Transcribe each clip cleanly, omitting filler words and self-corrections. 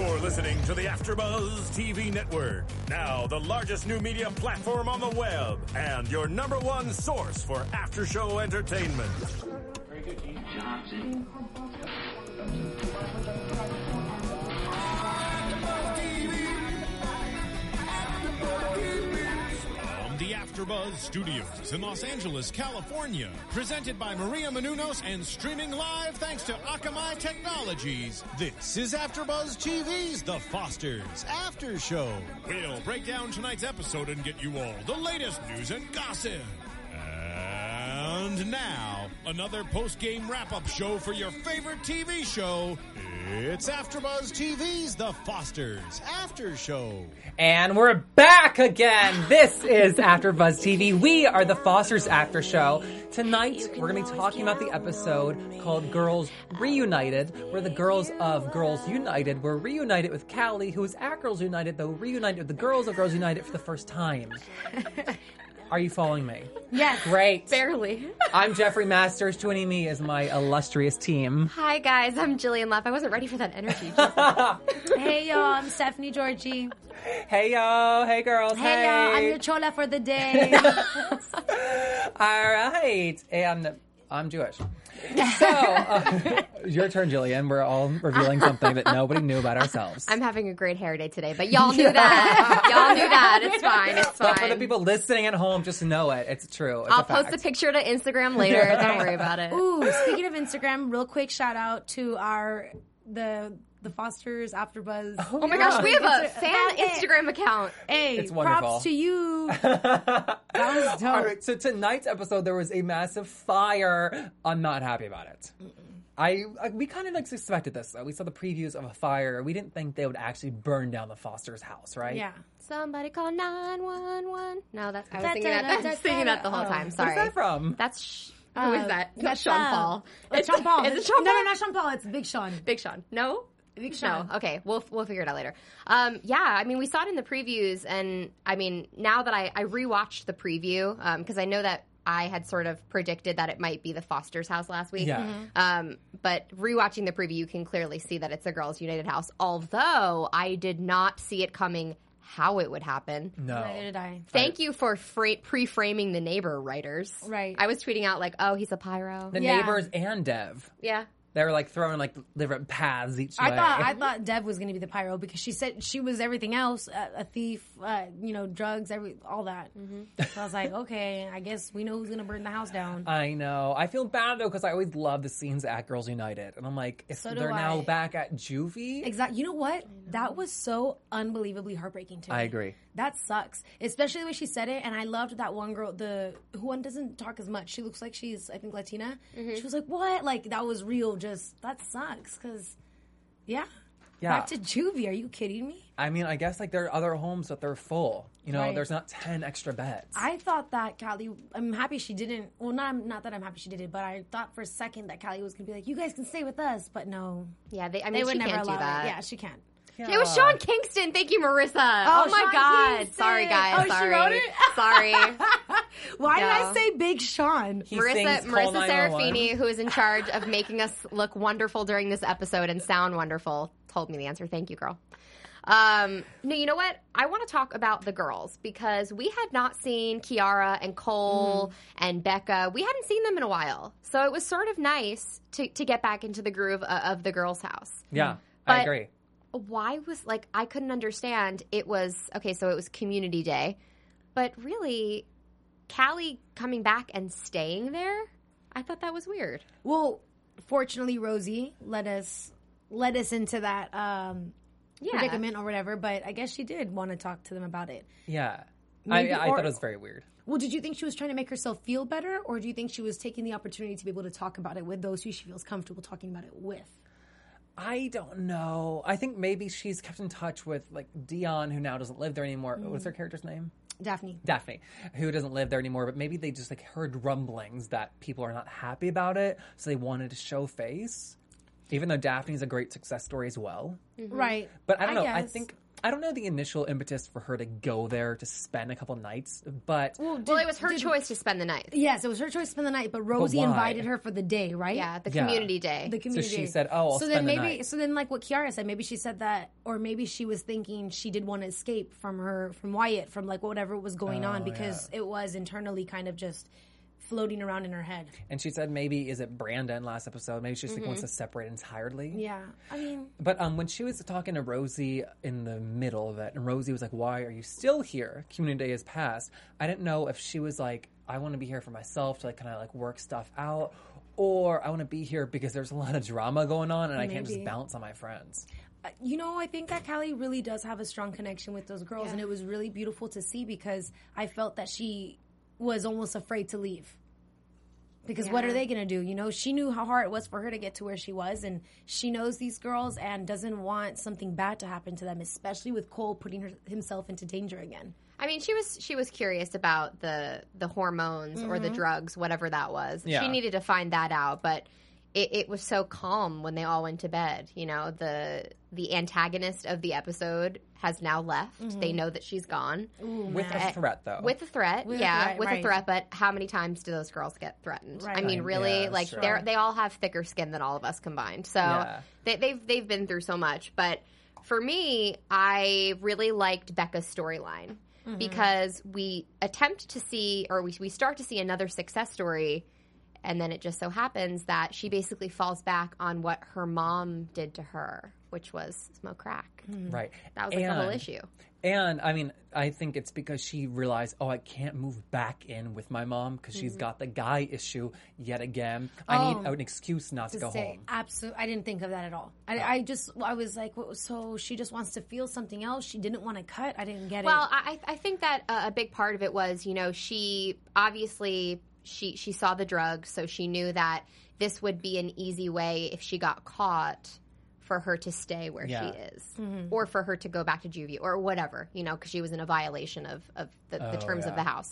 You're listening to the AfterBuzz TV Network, now the largest new media platform on the web, and your number one source for after-show entertainment. Very good, Keith Johnson. The AfterBuzz Studios in Los Angeles, California. Presented by Maria Menounos and streaming live thanks to Akamai Technologies. This is AfterBuzz TV's The Fosters After Show. We'll break down tonight's episode and get you all the latest news and gossip. And now, another post-game wrap-up show for your favorite TV show. It's AfterBuzz TV's The Fosters After Show. And we're back again. This is AfterBuzz TV. We are the Fosters After Show. Tonight, we're going to be talking about the episode called Girls Reunited, where the girls of Girls United were reunited with Callie, who was at Girls United, though reunited with the girls of Girls United for the first time. Are you following me? Yes. Great. Barely. I'm Jeffrey Masters. Joining me is my illustrious team. Hi, guys. I'm Jillian Leff. I wasn't ready for that energy. Hey, y'all. I'm Stephanie Georgie. Hey, y'all. Hey, girls. Hey, y'all. I'm your chola for the day. All right. And I'm Jewish. So, your turn, Jillian. We're all revealing something that nobody knew about ourselves. I'm having a great hair day today, but y'all knew that. Y'all knew that. It's fine. It's fine. But for the people listening at home, just know it. It's true. It's I'll a fact. post a picture to Instagram later. Don't worry about it. Ooh, speaking of Instagram, real quick shout out to the Fosters AfterBuzz. Oh my gosh, we have a fan Instagram account. Hey, It's wonderful. props to you. That was dope. All right, so tonight's episode, there was a massive fire. I'm not happy about it. We kind of suspected this, though. We saw the previews of a fire. We didn't think they would actually burn down the Foster's house, right? Yeah. Somebody call 911. No, I was singing that the whole time. Sorry. Where's that from? That's who is that? That's Sean Paul. It's Sean Paul. Is it Sean Paul? No, not Sean Paul. It's Big Sean. Big Sean. No? Big Sean. No. Okay. We'll figure it out later. Yeah. I mean, we saw it in the previews, and I mean, now that I rewatched the preview, because I know that I had sort of predicted that it might be the Foster's house last week. Yeah. Mm-hmm. But rewatching the preview, you can clearly see that it's a Girls United house. Although I did not see it coming how it would happen. No. Neither did I. Thank you for pre-framing the neighbor writers. Right. I was tweeting out like, oh, he's a pyro. The Yeah. neighbors and Dev. Yeah. They were throwing different paths each way. I thought Dev was going to be the pyro because she said she was everything else, a thief, drugs, all that. Mm-hmm. So I was like, okay, I guess we know who's going to burn the house down. I know. I feel bad, though, because I always love the scenes at Girls United. And I'm like, if So do they're I. now back at Juvie. Exactly. You know what? That was so unbelievably heartbreaking to me. I agree. That sucks. Especially the way she said it. And I loved that one girl, who doesn't talk as much. She looks like she's, I think, Latina. Mm-hmm. She was like, what? Like, that was real. Just, that sucks. Because, yeah. Back to Juvie. Are you kidding me? I mean, I guess there are other homes that they're full. Right. There's not 10 extra beds. I thought that Callie, I'm happy she didn't, well, not that I'm happy she did it, but I thought for a second that Callie was going to be like, you guys can stay with us. But no. Yeah, they They would she never can't do allow that. it. Yeah, she can't. It was Sean Kingston. Thank you, Marissa. Oh my Sean God. Kingston. Sorry, guys. Oh, Sorry. she wrote it? Sorry. Why did No. I say Big Sean? He sings Call Marissa 911. Serafini, who is in charge of making us look wonderful during this episode and sound wonderful, told me the answer. Thank you, girl. No, you know what? I want to talk about the girls because we had not seen Kiara and Cole and Becca. We hadn't seen them in a while. So it was sort of nice to get back into the groove of the girls' house. Yeah, I But agree. why was I couldn't understand. It was so it was community day, but really Callie coming back and staying there, I thought that was weird. Well, fortunately, Rosie led us into that predicament or whatever, but I guess she did want to talk to them about it. Yeah. Maybe- I or- thought it was very weird. Well, did you think she was trying to make herself feel better, or do you think she was taking the opportunity to be able to talk about it with those who she feels comfortable talking about it with? I don't know. I think maybe she's kept in touch with Dion, who now doesn't live there anymore. What's her character's name? Daphne, who doesn't live there anymore, but maybe they just heard rumblings that people are not happy about it, so they wanted to show face. Even though Daphne's a great success story as well. Mm-hmm. Right. But I don't know. I guess. think I don't know the initial impetus for her to go there to spend a couple nights, but Well, it was her choice to spend the night. Yes, it was her choice to spend the night, but Rosie why? invited her for the day, right? Yeah, the Yeah. community day. The community she day. said, "Oh, I'll so spend then the maybe, night." So then, like what Kiara said, maybe she said that, or maybe she was thinking she did want to escape from Wyatt, from like whatever was going on, because it was internally kind of just floating around in her head. And she said maybe, is it Brandon last episode? Maybe she just like, wants to separate entirely. Yeah, I mean, But when she was talking to Rosie in the middle of it, and Rosie was like, "Why are you still here? Community Day has passed." I didn't know if she was like, "I want to be here for myself to like kind of like work stuff out," or "I want to be here because there's a lot of drama going on and I can't just Maybe. bounce on my friends." you know, I think that Callie really does have a strong connection with those girls, and it was really beautiful to see because I felt that she was almost afraid to leave. Because what are they going to do? You know, she knew how hard it was for her to get to where she was, and she knows these girls and doesn't want something bad to happen to them, especially with Cole putting himself into danger again. I mean, she was curious about the hormones or the drugs, whatever that was. Yeah. She needed to find that out, but it was so calm when they all went to bed. You know, the antagonist of the episode has now left. They know that she's gone. With a threat, though. With a threat, With a yeah, threat, with a right. threat. But how many times do those girls get threatened? Right. I mean, really, Yeah, like sure. they all have thicker skin than all of us combined. So Yeah. they've been through so much. But for me, I really liked Becca's storyline because we attempt to see, or we start to see another success story. And then it just so happens that she basically falls back on what her mom did to her, which was smoke crack. Right. That was like the whole issue. And, I mean, I think it's because she realized, I can't move back in with my mom because she's got the guy issue yet again. I need an excuse not to go home. Absolutely. I didn't think of that at all. I was like, so she just wants to feel something else? She didn't want to cut? I didn't get Well, it. I think that a big part of it was, you know, she obviously she saw the drugs, so she knew that this would be an easy way if she got caught for her to stay where Yeah. she is, or for her to go back to juvie or whatever, you know, because she was in a violation of the terms of the house.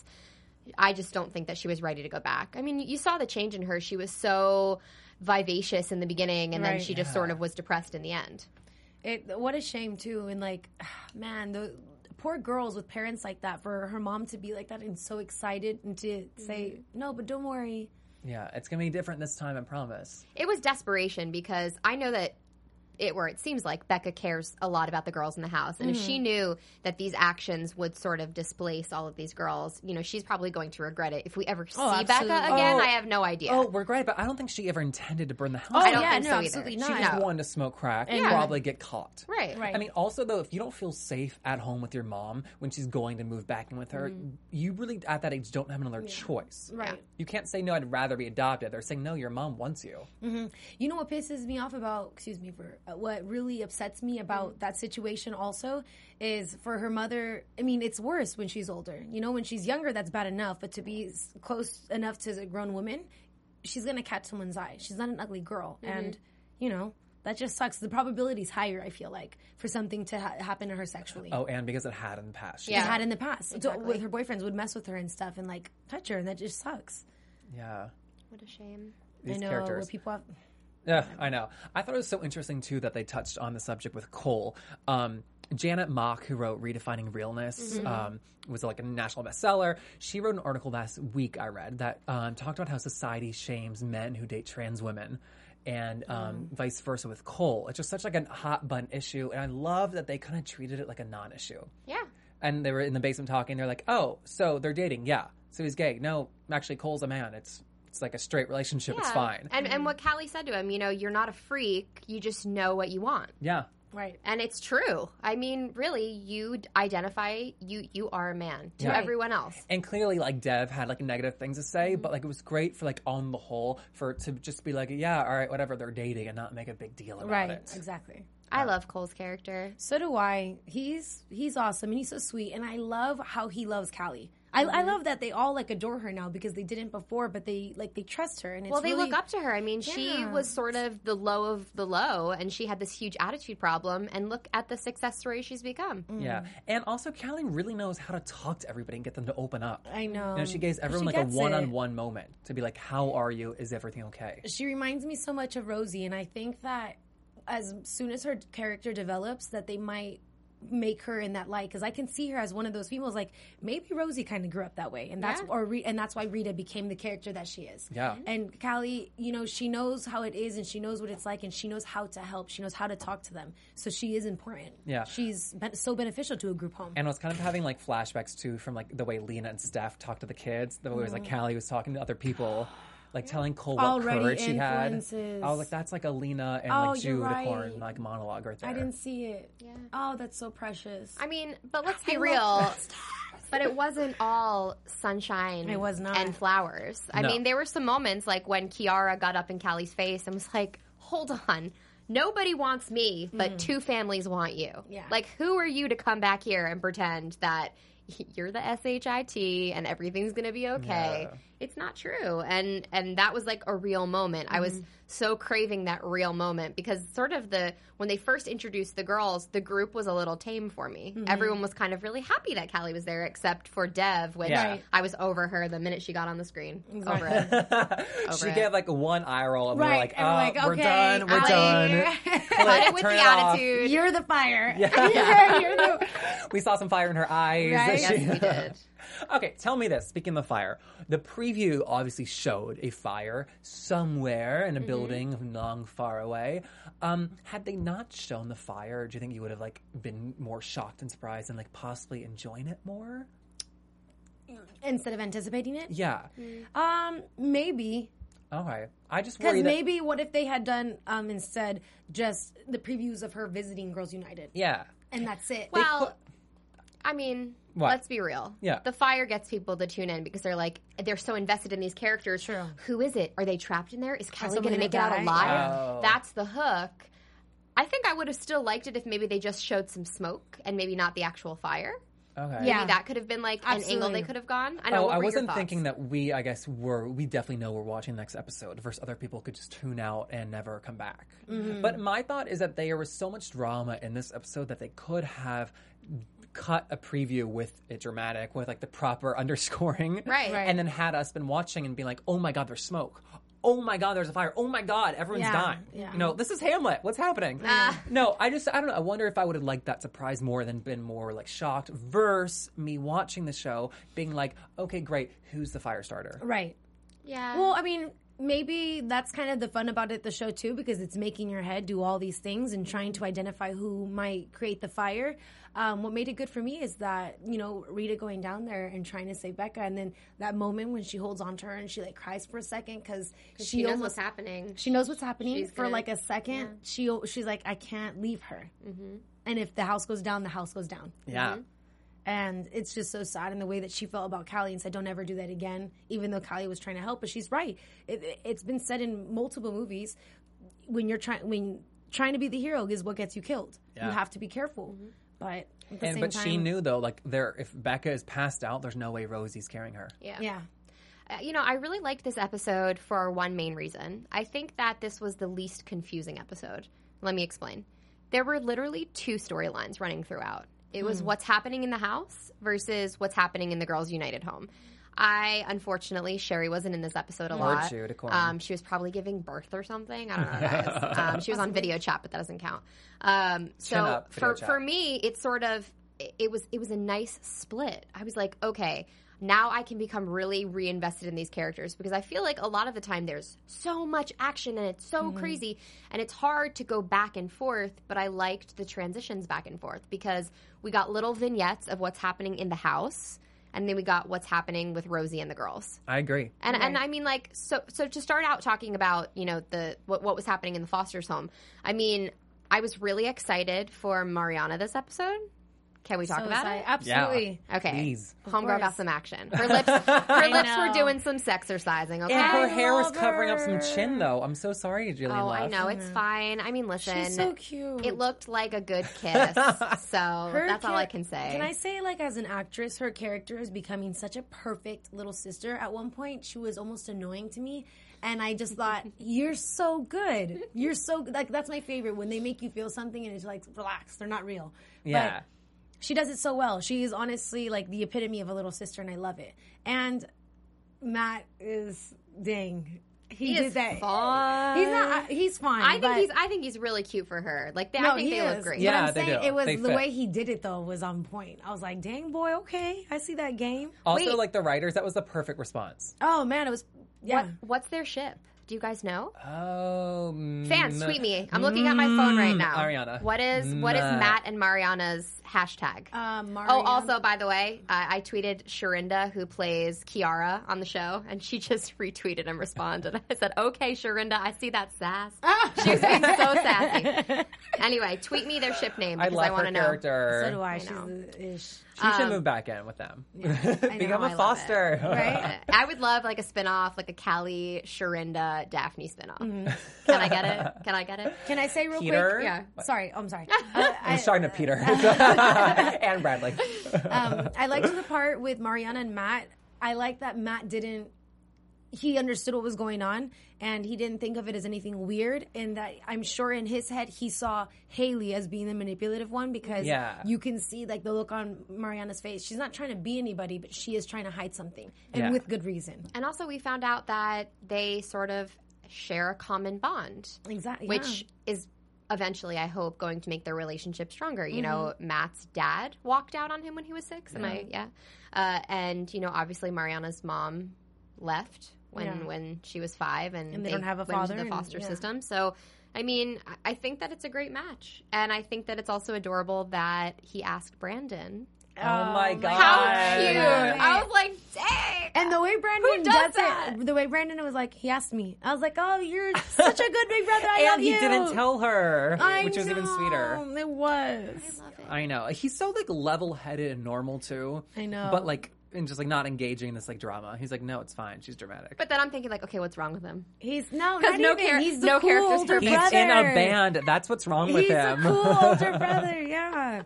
I just don't think that she was ready to go back. I mean, you saw the change in her. She was so vivacious in the beginning, and then Right. she just sort of was depressed in the end. What a shame, too. And, like, man, the poor girls with parents like that, for her mom to be like that and so excited and to say, no, but don't worry. Yeah, it's going to be different this time, I promise. It was desperation because I know that it seems like Becca cares a lot about the girls in the house. And if she knew that these actions would sort of displace all of these girls, you know, she's probably going to regret it. If we ever see Becca absolutely. again, Oh. I have no idea. Oh, regret, but I don't think she ever intended to burn the house. I don't yeah, think no, so either. absolutely She not. She just No. wanted to smoke crack and Yeah. probably get caught. Right. Right. I mean, also, though, if you don't feel safe at home with your mom when she's going to move back in with her, you really, at that age, don't have another choice. Right. You can't say, no, I'd rather be adopted. They're saying, no, your mom wants you. You know what pisses me off about, what really upsets me about that situation also is for her mother. I mean, it's worse when she's older. You know, when she's younger, that's bad enough. But to be close enough to a grown woman, she's going to catch someone's eye. She's not an ugly girl. And, you know, that just sucks. The probability is higher, I feel like, for something to happen to her sexually. Oh, and because it had in the past. Yeah. It had in the past. Exactly. So, with her boyfriends would mess with her and stuff and, like, touch her. And that just sucks. Yeah. What a shame. These I know characters. what people have. Yeah, I know. I thought it was so interesting, too, that they touched on the subject with Cole. Janet Mock, who wrote Redefining Realness, was like a national bestseller. She wrote an article last week I read that talked about how society shames men who date trans women and vice versa with Cole. It's just such like a hot button issue, and I love that they kind of treated it like a non-issue. Yeah. And they were in the basement talking. They're like, "Oh, so they're dating? Yeah. So he's gay? No, actually, Cole's a man. It's like a straight relationship. It's fine." And what Callie said to him, you know, you're not a freak. You just know what you want. Yeah. Right. And it's true. I mean, really, you identify, you are a man to Yeah. everyone else. And clearly, like, Dev had, like, negative things to say, but, like, it was great for, like, on the whole, for it to just be like, yeah, all right, whatever, they're dating and not make a big deal about Right. it. Exactly. I love Cole's character. So do I. He's awesome and he's so sweet, and I love how he loves Callie. I love that they all like adore her now because they didn't before, but they trust her, and it's Well, they really, look up to her. I mean, she Yeah. was sort of the low of the low, and she had this huge attitude problem. And look at the success story she's become. Yeah. And also, Callie really knows how to talk to everybody and get them to open up. I know. You know, she gives everyone, She like, a gets it. one-on-one moment to be like, how are you? Is everything okay? She reminds me so much of Rosie, and I think that as soon as her character develops, that they might make her in that light, because I can see her as one of those females. Like maybe Rosie kind of grew up that way, and that's and that's why Rita became the character that she is. Yeah. And Callie, she knows how it is, and she knows what it's like, and she knows how to help. She knows how to talk to them. So she is important. Yeah. She's so beneficial to a group home. And I was kind of having like flashbacks too from like the way Lena and Steph talked to the kids. The way it was like Callie was talking to other people. Like telling Cole what Already courage she had. influences. I was like, that's like a Lena and like you're Jude right. Horn like monologue right there. I didn't see it. Yeah. Oh, that's so precious. I mean, but let's be I real. love But it wasn't all sunshine It was not. and flowers. I No. mean, there were some moments like when Kiara got up in Callie's face and was like, hold on. Nobody wants me, but two families want you. Yeah. Like, who are you to come back here and pretend that you're the SHIT and everything's going to be okay? Yeah. It's not true. And that was like a real moment. I was so craving that real moment because sort of when they first introduced the girls, the group was a little tame for me. Everyone was kind of really happy that Callie was there except for Dev, which Yeah. I was over her the minute she got on the screen. Over it. She it. gave like one eye roll and we were Right, like, and we're like, we're okay, done, we're done. Cut it with Turn the it off. attitude. You're the fire. Yeah. You're the... We saw some fire in her eyes. Right? Yes, we did. Okay, tell me this. Speaking of fire, the preview obviously showed a fire somewhere in a building long far away. Had they not shown the fire, do you think you would have like been more shocked and surprised and like possibly enjoying it more? Instead of anticipating it? Yeah. Maybe. Okay. I just Because worry that maybe what if they had done instead just the previews of her visiting Girls United? yeah. And that's it. Well, I mean, What? let's be real. Yeah. The fire gets people to tune in because they're so invested in these characters. True. Who is it? Are they trapped in there? Is Kelly someone going to make gonna it out die? alive? Oh. That's the hook. I think I would have still liked it if maybe they just showed some smoke and maybe not the actual fire. Okay. Yeah. Maybe that could have been like an angle Absolutely. they could have gone. I know. Oh, what I were your wasn't thoughts? thinking that we definitely know we're watching the next episode versus other people could just tune out and never come back. But my thought is that there was so much drama in this episode that they could have cut a preview with it dramatic, with like the proper underscoring. Right. Right. And then had us been watching and being like, oh my God, there's smoke. Oh my God, there's a fire. Oh my God, everyone's Yeah, dying. yeah. You know, this is Hamlet. What's happening? No, I don't know. I wonder if I would have liked that surprise more than been more like shocked versus me watching the show being like, okay, great. Who's the fire starter? Right. Yeah. Well, I mean, maybe that's kind of the fun about it, the show too, because it's making your head do all these things and trying to identify who might create the fire. What made it good for me is that, Rita going down there and trying to save Becca, and then that moment when she holds on to her and she like cries for a second because she knows what's happening. She knows what's happening She's for gonna- like a second. She's like, I can't leave her. And if the house goes down, the house goes down. Yeah. And it's just so sad in the way that she felt about Callie and said, don't ever do that again, even though Callie was trying to help. But she's right. It's been said in multiple movies, when trying to be the hero is what gets you killed. Yeah. You have to be careful. But at the same But time, she knew though, like if Becca is passed out, there's no way Rosie's carrying her. Yeah. Yeah. I really liked this episode for one main reason. I think that this was the least confusing episode. Let me explain. There were literally two storylines running throughout. It was what's happening in the house versus what's happening in the Girls United home. Unfortunately, Sherry wasn't in this episode a lot. Jude, of course. She was probably giving birth or something. I don't know, guys. She was on video chat, but that doesn't count. So up, video chat. for me, it's sort of it was a nice split. I was like, okay, now I can become really reinvested in these characters because I feel like a lot of the time there's so much action and it's so crazy and it's hard to go back and forth, but I liked the transitions back and forth because we got little vignettes of what's happening in the house and then we got what's happening with Rosie and the girls. I agree. And I mean, like, so to start out talking about, what was happening in the Foster's home, I mean, I was really excited for Mariana this episode. Can we talk about it? Absolutely. Okay. Please. Homegirl got course. some action. Her lips were know. doing some sexercising, okay? And her I hair was love covering up some her. chin, though. I'm so sorry, Jillian Oh, left. I know. It's fine. I mean, listen. She's so cute. It looked like a good kiss. So that's all I can say. Can I say, like, as an actress, her character is becoming such a perfect little sister. At one point, she was almost annoying to me. And I just thought, you're so good. You're so, like, that's my favorite, when they make you feel something and it's like, relax, they're not real. Yeah. But she does it so well. She is honestly, like, the epitome of a little sister, and I love it. And Matt is, dang. He is did that. fun. He's not. He's fine. I think he's really cute for her. Like I think they look great. Yeah, But I'm they saying do. it was They the fit. way he did it though was on point. I was like, dang boy, okay, I see that game. Also, Wait. like the writers, that was the perfect response. Oh man, it was. Yeah. What's their ship? Do you guys know? Oh, Fans, tweet me. I'm looking at my phone right now. Ariana. What is Matt and Mariana's hashtag? Oh, also, by the way, I tweeted Sharinda, who plays Kiara on the show, and she just retweeted and responded. I said, okay, Sharinda, I see that sass. She was being so sassy. Anyway, tweet me their ship name I because love I want her to know. character. So do I. know. She's She should move back in with them. Become I a love foster. right. I would love like a spinoff, like a Callie, Sharinda, Daphne spinoff. Can I get it? Can I get it? Can I say real Peter? quick? Yeah. Sorry, I'm sorry. I was talking to Peter and Bradley. I liked the part with Mariana and Matt. I like that Matt didn't. He understood what was going on, and he didn't think of it as anything weird. And that I'm sure in his head he saw Haley as being the manipulative one because you can see like the look on Mariana's face. She's not trying to be anybody, but she is trying to hide something, and with good reason. And also, we found out that they sort of share a common bond. Exactly, Which is eventually, I hope, going to make their relationship stronger. You know, Matt's dad walked out on him when he was 6. And, you know, obviously Mariana's mom left when she was 5. And they don't have a went father. into the foster system. So, I mean, I think that it's a great match. And I think that it's also adorable that he asked Brandon. Oh my God. How cute. Yeah. I was like, dang. And the way Brandon does it, the way Brandon was like, he asked me. I was like, oh, you're such a good big brother. I love And he you. didn't tell her, I which was even know. sweeter. It was. I know. He's so like level-headed and normal too. I know. But like, and just like not engaging in this like drama. He's like, no, it's fine. She's dramatic. But then I'm thinking, like, okay, what's wrong with him? He's not no even. He's the no cool character's older perfect. He's brother. in a band. That's what's wrong with He's him. a cool older brother. Yeah.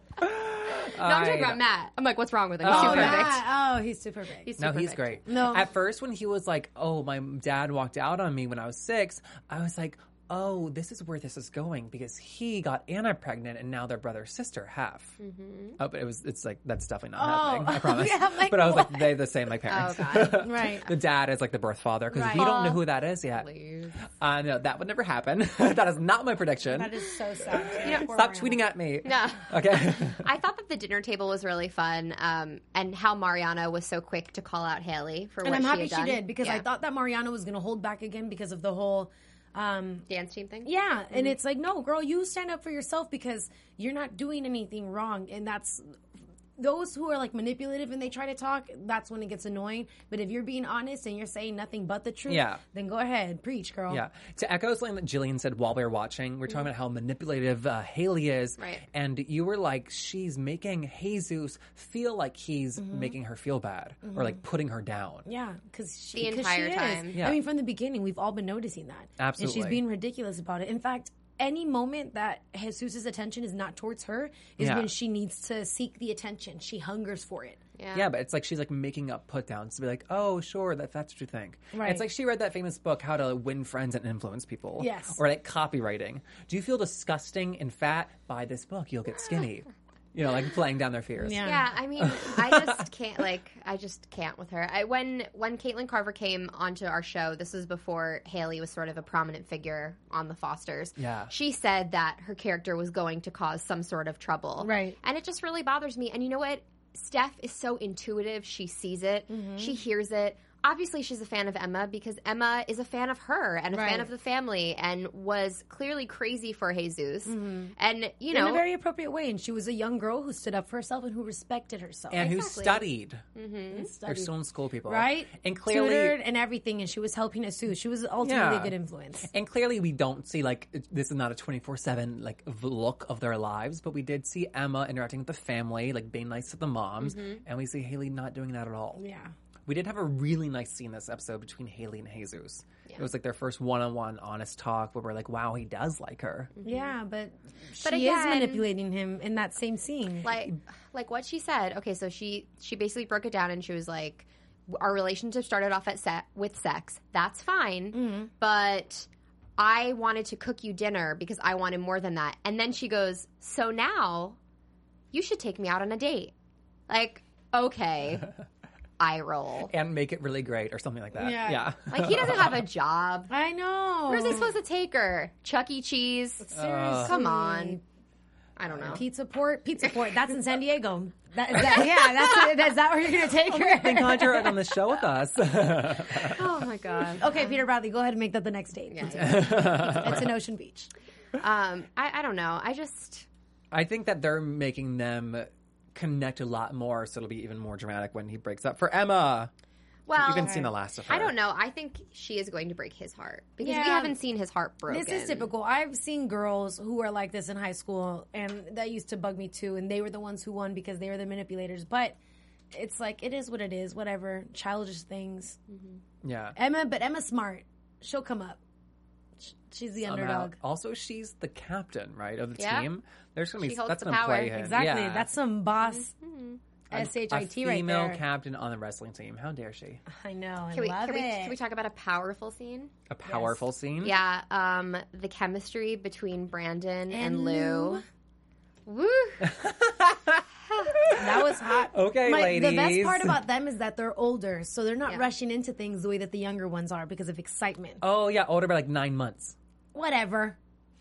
No, I'm talking about Matt. I'm like, what's wrong with him? He's too perfect. Matt. Oh, he's too perfect. He's too No, he's perfect. great. No. At first, when he was like, oh, my dad walked out on me when I was 6, I was like, oh, this is where this is going because he got Anna pregnant and now their brother sister have. Oh, but it's like, that's definitely not happening. I promise. yeah, I'm like, but I was what? like, they're the same like parents. Oh, God. Right. The dad is like the birth father because Right. we don't know who that is yet. Please. No, that would never happen. That is not my prediction. That is so sad. Stop tweeting at me. No. Okay. I thought that the dinner table was really fun, and how Mariana was so quick to call out Haley for And what I'm happy had she done. did because I Yeah. thought that Mariana was going to hold back again because of the whole. dance team thing. Yeah, and it's like, no, girl, you stand up for yourself because you're not doing anything wrong, and that's those who are like manipulative and they try to talk. That's when it gets annoying. But if you're being honest and you're saying nothing but the truth, then go ahead, preach, girl. Yeah. To echo something that Jillian said while we were watching, we're talking about how manipulative Haley is. Right. And you were like, she's making Jesus feel like he's making her feel bad or like putting her down. Yeah, because The entire she time. is. Yeah. I mean, from the beginning, we've all been noticing that. Absolutely. And she's being ridiculous about it. In fact, any moment that Jesus' attention is not towards her is Yeah. when she needs to seek the attention. She hungers for it. Yeah, but it's like she's like making up put downs to be like, oh, sure, that's what you think. Right. It's like she read that famous book, How to Win Friends and Influence People. Yes. Or like copywriting. Do you feel disgusting and fat? Buy this book, you'll get skinny. You know, like playing down their fears. Yeah. Yeah, I mean, I just can't with her. When Caitlin Carver came onto our show, this was before Haley was sort of a prominent figure on the Fosters. Yeah. She said that her character was going to cause some sort of trouble. Right. And it just really bothers me. And you know what? Steph is so intuitive. She sees it. She hears it. Obviously, she's a fan of Emma because Emma is a fan of her and a fan of the family and was clearly crazy for Jesus. And, you know. In a very appropriate way. And she was a young girl who stood up for herself and who respected herself. And who Exactly. studied. And They're studied. still in school, people. Right? And clearly. Tutored and everything. And she was helping us too. She was ultimately a good influence. And clearly we don't see, like, this is not a 24/7, like, look of their lives, but we did see Emma interacting with the family, like, being nice to the moms, and we see Haley not doing that at all. Yeah. We did have a really nice scene this episode between Haley and Jesus. It was, like, their first one-on-one honest talk where we're like, wow, he does like her. Yeah, but she But is again- manipulating him in that same scene. Like what she said. Okay, so she basically broke it down and she was like, our relationship started off with sex. That's fine, but I wanted to cook you dinner because I wanted more than that. And then she goes, so now you should take me out on a date. Like, okay. eye roll. And make it really great or something like that. Yeah. Like, he doesn't have a job. I know. Where's he supposed to take her? Chuck E. Cheese? Seriously. Come on. I don't know. Pizza Port. That's in San Diego. Is that where you're going to take her? Thank God you're on the show with us. Oh, my God. Okay, Peter Bradley, go ahead and make that the next date. Yeah. It's in Ocean Beach. I don't know. I think that they're making them connect a lot more, so it'll be even more dramatic when he breaks up. For Emma, Well, you haven't seen the last of her. I don't know. I think she is going to break his heart because we Yeah. haven't seen his heart broken. This is typical. I've seen girls who are like this in high school, and that used to bug me too. And they were the ones who won because they were the manipulators. But it's like, it is what it is. Whatever. Childish things. Yeah. Emma's smart. She'll come up. She's the underdog. Also, she's the captain, right, of the Yeah. team. There's gonna be She holds that's the gonna power. play him. Exactly. Yeah. That's some boss. A SHIT right female there. captain on the wrestling team. How dare she? I know. I Can we, love can, we, it. can we talk about a powerful scene? A powerful scene. Yeah, the chemistry between Brandon and Lou. Woo! That was hot. Okay, ladies. The best part about them is that they're older, so they're not Yeah. rushing into things the way that the younger ones are because of excitement. Oh yeah, older by like 9 months. Whatever.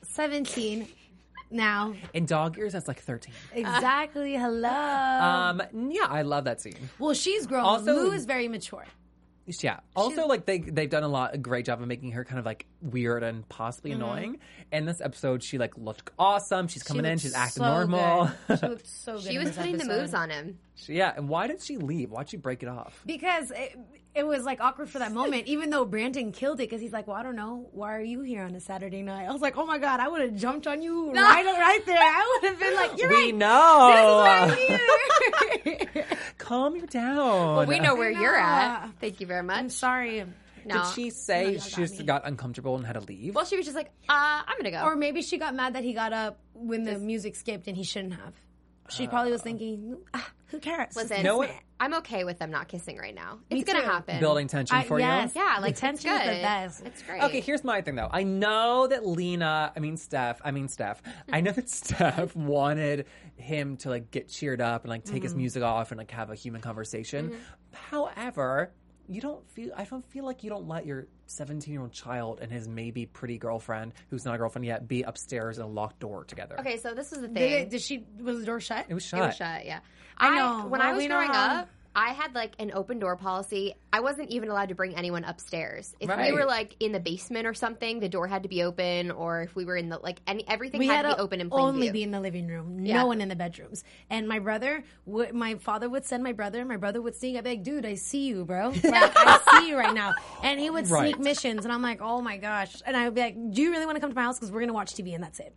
17 now. In dog years, that's like 13. Exactly. Hello. Yeah, I love that scene. Well, she's grown. Also- Lou is very mature. Yeah. Also, like they've done a great job of making her kind of like weird and possibly annoying. In this episode, she like looked awesome. She's coming in. looked She's acting so normal. good. She looked so good. She in was this putting the episode. moves on him. Yeah. And why did she leave? Why'd she break it off? Because it was like awkward for that moment, even though Brandon killed it because he's like, well, I don't know. Why are you here on a Saturday night? I was like, oh my God, I would have jumped on you right there. I would have been like, you're We right. know. This is why I'm here. Calm you down. Well, we know where know. you're at. Thank you very I'm much. sorry. No. Did she say y'all she got just me. got uncomfortable and had to leave? Well, she was just like, I'm going to go. Or maybe she got mad that he got up when the music skipped and he shouldn't have. She probably was thinking, who cares? Listen, You know what? I'm okay with them not kissing right now. Me It's going to too. happen. Building tension for yes. you? Yeah, like the tension it's is good. the best. It's great. Okay, here's my thing though. I know that Steph. I know that Steph wanted him to like get cheered up and like take his music off and like have a human conversation. However, I don't feel like you don't let your 17-year-old child and his maybe pretty girlfriend, who's not a girlfriend yet, be upstairs in a locked door together. Okay, so this is the thing. Was the door shut? It was It shut. was shut, yeah. I know. When Well, I was we growing know. up, I had like an open door policy. I wasn't even allowed to bring anyone upstairs. If we Right. were like in the basement or something, the door had to be open. Or if we were in the everything We had had to be to open in plain only view. be in the living room. Yeah. No one in the bedrooms. And my father would send my brother. My brother would sing. I'd be like, dude, I see you, bro. Like, I see you right now. And he would Right. sneak missions. And I'm like, oh my gosh. And I would be like, do you really want to come to my house? Because we're going to watch TV and that's it.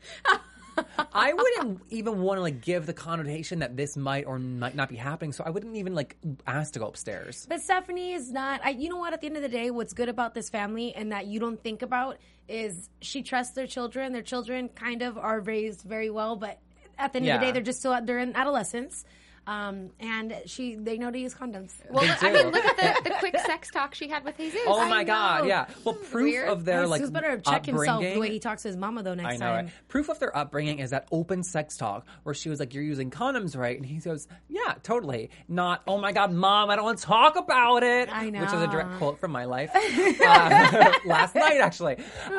I wouldn't even want to like give the connotation that this might or might not be happening, so I wouldn't even like ask to go upstairs. But Stephanie is not. You know what? At the end of the day, what's good about this family and that you don't think about is she trusts their children. Their children kind of are raised very well, but at the end of the Yeah. day, they're in adolescence. And they know to use condoms. Well, They I do. mean, look at the quick sex talk she had with Jesus. Oh my I God! know. Yeah. Well, proof Weird. of their like Jesus better check himself the way upbringing. he talks to his mama though next I know, time. right? Proof of their upbringing is that open sex talk where she was like, "You're using condoms, right?" And he goes, "Yeah, totally." Not, "Oh my God, Mom, I don't want to talk about it." I know. Which is a direct quote from my life last night, actually.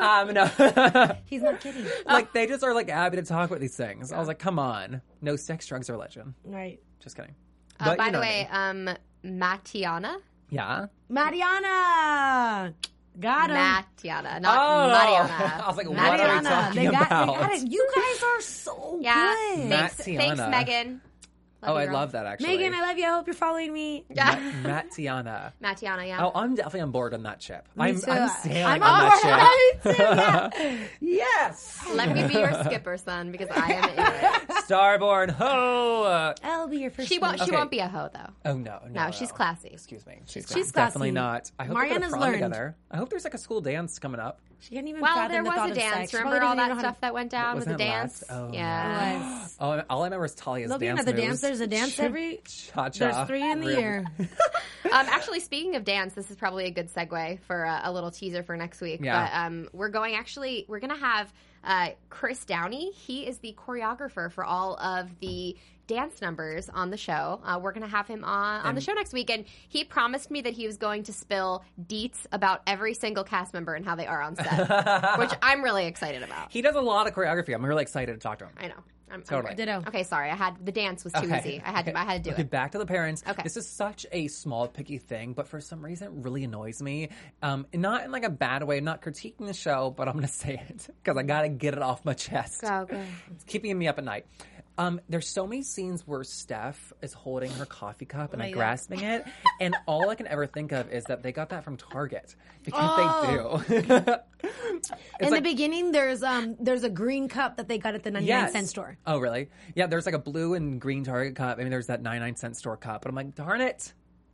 No, He's not kidding. like they just are like happy to talk about these things. I was like, "Come on, no sex, drugs, or religion." Right. Just kidding. But by you the know way, me. Matiana. Yeah. Mariana. Got him. Matiana, not Oh. Mariana. I was like, what Matiana. are we talking They about? got it. You guys are so Yeah. good. Thanks, Matiana. Megan. Oh, I girl. love that actually. Megan, I love you. I hope you're following me. Yeah. Matiana. Matiana, yeah. Oh, I'm definitely on board on that ship. I'm too. sailing I'm on on that board. ship. Yes. Let me be your skipper, son, because I am in it. Starboard ho. I'll be your first. She won't. She Okay. won't be a hoe though. Oh no, No, she's classy. Excuse me. She's classy. definitely not. I hope they go to Mariana's prom learned. together. I hope there's like a school dance coming up. She can't even. Well, fathom there the was thought a of dance. sex. She Remember probably all doesn't even that know how stuff that went down with the Wasn't it dance? last? Oh, Yeah. to- Was. Oh, all I remember is Talia's There'll be dance another moves. dance. There's a dance every. Cha-cha. There's 3 in the Really. year. Actually, speaking of dance, this is probably a good segue for a little teaser for next week. Yeah. But we're going to have Chris Downey, he is the choreographer for all of the dance numbers on the show. We're going to have him on the show next week, and he promised me that he was going to spill deets about every single cast member and how they are on set, which I'm really excited about. He does a lot of choreography. I'm really excited to talk to him. I know. I'm Totally. Ditto. Okay, sorry. the dance was too easy. I had to do Okay, it. back to the parents. Okay. This is such a small, picky thing, but for some reason it really annoys me. Not in like a bad way. I'm not critiquing the show, but I'm going to say it because I got to get it off my chest. Go. It's keeping me up at night. There's so many scenes where Steph is holding her coffee cup and grasping it, and all I can ever think of is that they got that from Target because they do. In the beginning, there's a green cup that they got at the 99-cent store. Oh, really? Yeah, there's like a blue and green Target cup. I mean, there's that 99-cent store cup, but I'm like, darn it.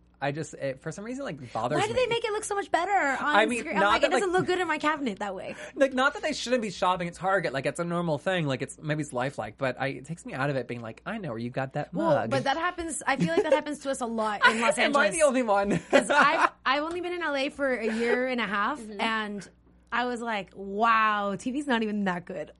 For some reason, like, bothers me. Why do they make it look so much better on I mean, screen? not I'm like, that, it doesn't like- look good in my cabinet that way. Like, not that they shouldn't be shopping at Target. Like, it's a normal thing. Like, maybe it's lifelike, but it takes me out of it being like, I know where you got that mug. Well, but that happens. I feel like that happens to us a lot in Los Am I Angeles. the only one? Because I've only been in LA for a year and a half, and I was like, wow, TV's not even that good.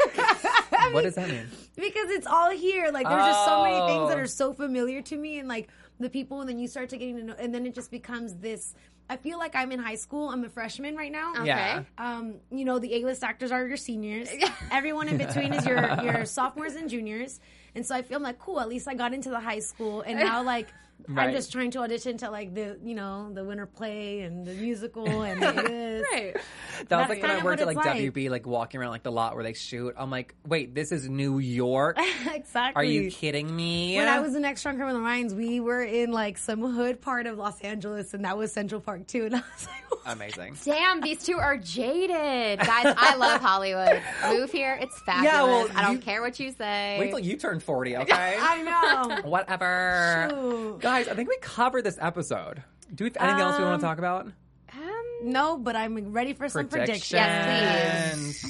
What does that mean? Because it's all here. Like, there's just so many things that Oh. are so familiar to me, and like the people, and then you start to getting to know, and then it just becomes this. I feel like I'm in high school. I'm a freshman right now. Okay. Yeah. You know, the A-list actors are your seniors. Everyone in between is your sophomores and juniors. And so I feel like, cool, at least I got into the high school, and now like Right. I'm just trying to audition to like the the winter play and the musical and this. Right. That was That's like when kind I of worked at what like it's like. WB, like walking around like the lot where they shoot. I'm like, wait, this is New York? Exactly. Are you kidding me? When I was in Extra on Criminal Minds, we were in like some hood part of Los Angeles, and that was Central Park too. And I was like, Amazing. Damn, these two are jaded. Guys, I love Hollywood. Move here. It's fabulous. Yeah, well, I don't care what you say. Wait till you turn 40, okay? I know. Whatever. Shoot. Guys, I think we covered this episode. Do we have anything else we want to talk about? No, but I'm ready for some predictions. Yes,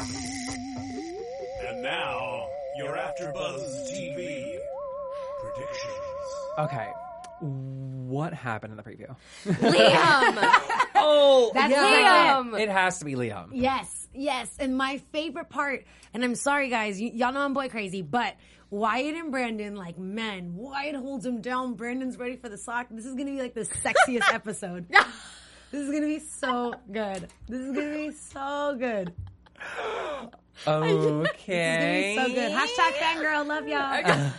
And now, your AfterBuzz TV predictions. Okay. What happened in the preview? Liam. Oh, That's Liam. It has to be Liam. Yes. And my favorite part, and I'm sorry guys, y'all know I'm boy crazy, but Wyatt and Brandon, like, man, Wyatt holds him down. Brandon's ready for the sock. This is going to be like the sexiest episode. This is going to be so good. This is going to be so good. Okay. This is going to be so good. Hashtag fangirl. Love y'all.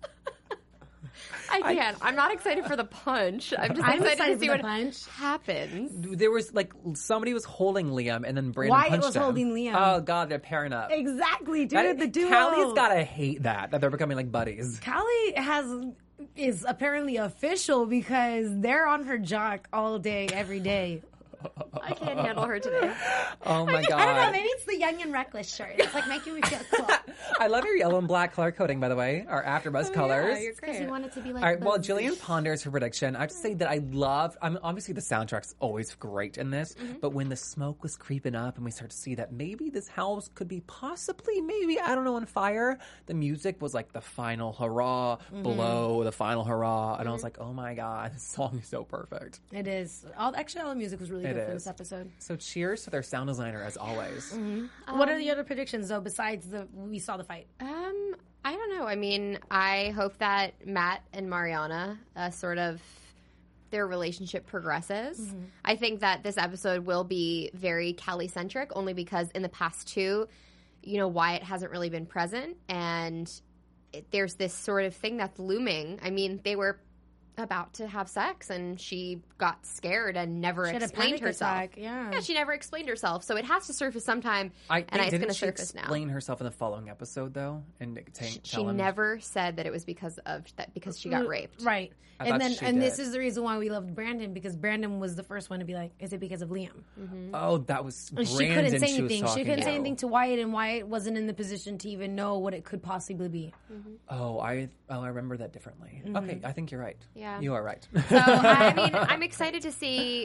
I can't. I'm not excited for the punch. I'm just I'm excited to excited see for what the punch. happens. There was like somebody was holding Liam and then Brandon Wyatt punched was him. holding Liam. Oh god, they're pairing up. Exactly, dude. The duo. Callie's gotta hate that they're becoming like buddies. Callie is apparently official because they're on her jock all day, every day. I can't handle her today. Oh my god. I don't know. Maybe it's the Young and Reckless shirt. It's like making me feel cool. I love your yellow and black color coding, by the way. Our AfterBuzz colors. Because you want it to be like. All right, well, Buzz. Jillian ponders her prediction. I have to say that I love, obviously the soundtrack's always great in this, but when the smoke was creeping up and we start to see that maybe this house could be possibly, maybe, I don't know, on fire, the music was like the final hurrah, below the final hurrah, and I was like, oh my god, this song is so perfect. It is. Actually, all the music was really It good for is. this episode. So cheers to their sound designer as always. What are the other predictions, though, besides we saw the fight? I don't know. I mean, I hope that Matt and Mariana sort of their relationship progresses. I think that this episode will be very Callie centric, only because in the past two, Wyatt hasn't really been present, and there's this sort of thing that's looming. I mean, they were about to have sex, and she got scared and never She had a explained panic herself. attack, yeah. She never explained herself, so it has to surface sometime, and it's going didn't to she surface now. explain herself in the following episode, though? And She tell him- never said that it was because she got raped. Right. I And thought then she this did. is the reason why we loved Brandon, because Brandon was the first one to be like, is it because of Liam? Oh, that was And Brandon she couldn't say was anything. She talking couldn't say to. anything to Wyatt, and Wyatt wasn't in the position to even know what it could possibly be. Oh, I remember that differently. Okay, I think you're right. Yeah. You are right. So I mean, I'm excited to see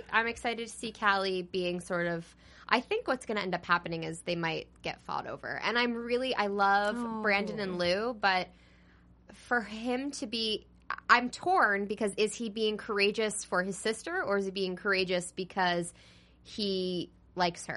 Callie being sort of. I think what's going to end up happening is they might get fought over, and I love Brandon and Lou, but for him to be, I'm torn because is he being courageous for his sister, or is he being courageous because he likes her?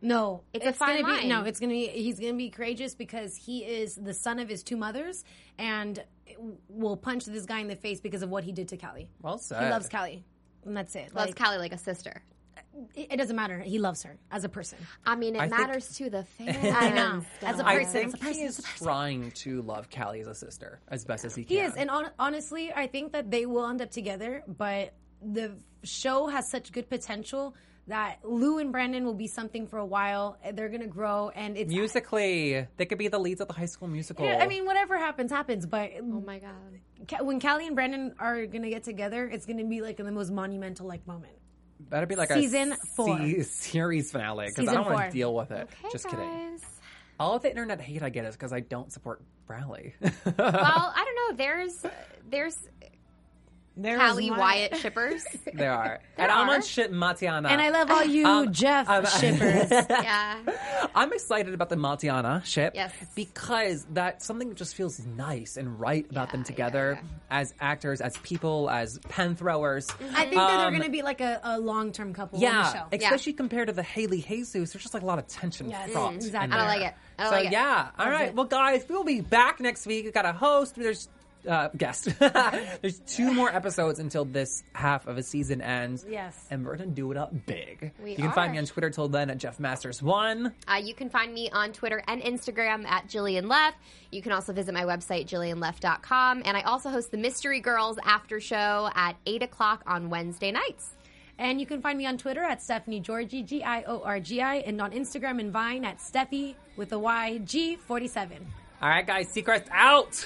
No, It's a fine gonna line. be no. It's gonna be he's gonna be courageous because he is the son of his two mothers and will punch this guy in the face because of what he did to Callie. Well said. He loves Callie, and that's it. Loves Callie like a sister. It doesn't matter. He loves her as a person. I mean, it I think- matters to the fans. I know. As a I person, think as a person, he is as a person. trying to love Callie as a sister as best as he can. He is, and honestly, I think that they will end up together. But the show has such good potential that Lou and Brandon will be something for a while. They're gonna grow, and it's Musically, they could be the leads of the High School Musical. I mean, whatever happens. But Oh my god. when Callie and Brandon are gonna get together, it's gonna be like the most monumental like moment. That'd be like Season a 4. series finale because I Season don't want 4. to deal with it. Okay, Just guys. kidding. All of the internet hate I get is because I don't support Bradley. Well, I don't know. There's Callie Wyatt shippers. There are. There And I'm are. on shit Matiana. And I love all you Jeff shippers. Yeah. I'm excited about the Matiana ship. Yes. Because that's something that just feels nice and right about them together as actors, as people, as pen throwers. I think that they're gonna be like a long term couple on the Yeah, show. especially compared to the Haley Jesus, there's just like a lot of tension Yes, fraught. exactly. in I don't there. like it. I don't So like it. yeah, all right. it. Well, guys, we'll be back next week. We've got a host. There's guest. There's 2 more episodes until this half of a season ends. Yes. And we're gonna do it up big. We you can find are. me on Twitter till then at JeffMasters1. You can find me on Twitter and Instagram at Jillian Leff. You can also visit my website, JillianLeff.com. And I also host the Mystery Girls After Show at 8 o'clock on Wednesday nights. And you can find me on Twitter at Stephanie Georgie, Giorgi, and on Instagram and Vine at Steffi with a Y, G47. All right, guys, secrets out.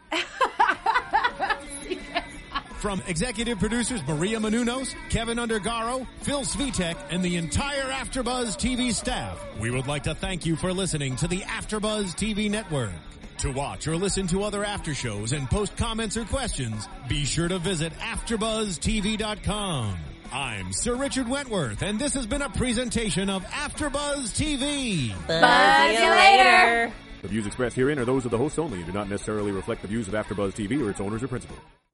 From executive producers Maria Menounos, Kevin Undergaro, Phil Svitek, and the entire AfterBuzz TV staff, we would like to thank you for listening to the AfterBuzz TV network. To watch or listen to other after shows and post comments or questions, be sure to visit AfterBuzzTV.com. I'm Sir Richard Wentworth, and this has been a presentation of AfterBuzz TV. Buzz you later. The views expressed herein are those of the hosts only and do not necessarily reflect the views of AfterBuzz TV or its owners or principals.